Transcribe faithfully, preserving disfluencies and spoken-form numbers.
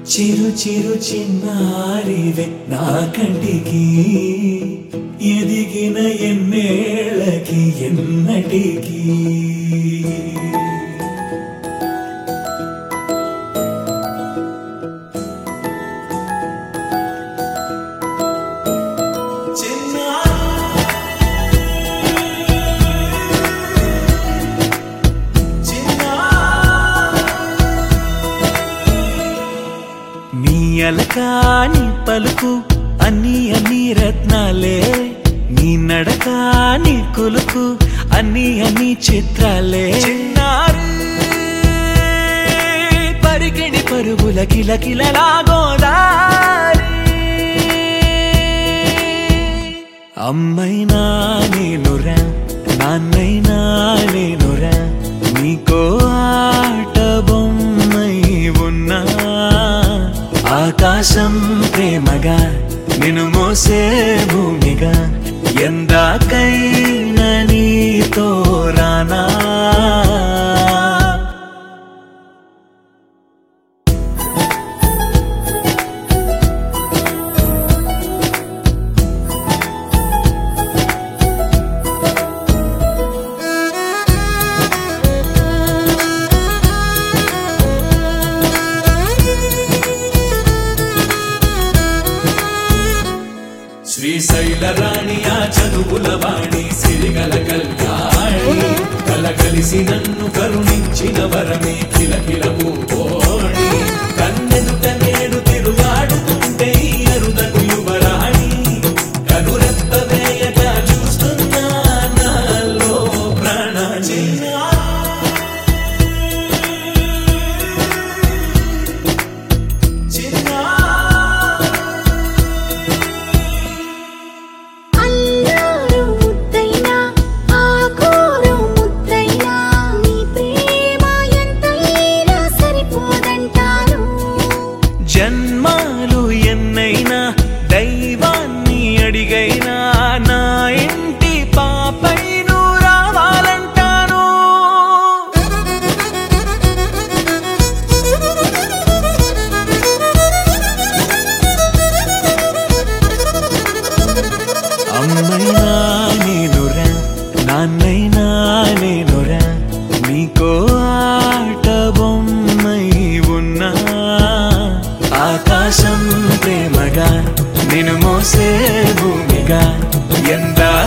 చిరు చిరు చిన్నారివే నా కంటికి ఎదిగిన ఎన్నేళ్ళకి ఎన్నటికి అలకాని పలుకు అన్ని అన్ని రత్నాలే నీ నడకాని కులుకు అన్ని అన్ని చిత్రాలే చిన్నారు పరిగిణి పరుగుల కిల కిలలా గోదారి అమ్మైనా నేనురా నాన్నైనా నేనురా నీకో ఆట బొమ్మై ఉన్నా ఆకాశం ప్రేమగా నిన్ను మోసే భూమిగా ఎందాకైనా నీతో రానా శ్రీశైల రాణి ఆ చదువుల వాణి సిరిగల కళ్యాణి కలగలిసి నన్ను కరుణించిన వరమే కిలకిల పూకోణి కన్నెదుట నేడు తిరుగాడుతుంటే అరుదకు యువరాణి కనురెప్ప వేయక చూస్తున్నా నాలో ప్రాణాన్ని జన్మాలు ఎన్నైనా దైవాన్ని అడిగైనా నా ఇంటి పాపై నువ్వు రావాలంటాను అమ్మైనా నేనురా నాన్నైనా నేనురా నీకో ఆట బొమ్మై ఉన్నా ఆకాశం ప్రేమగా నిన్ను మోసే భూమిగా ఎందా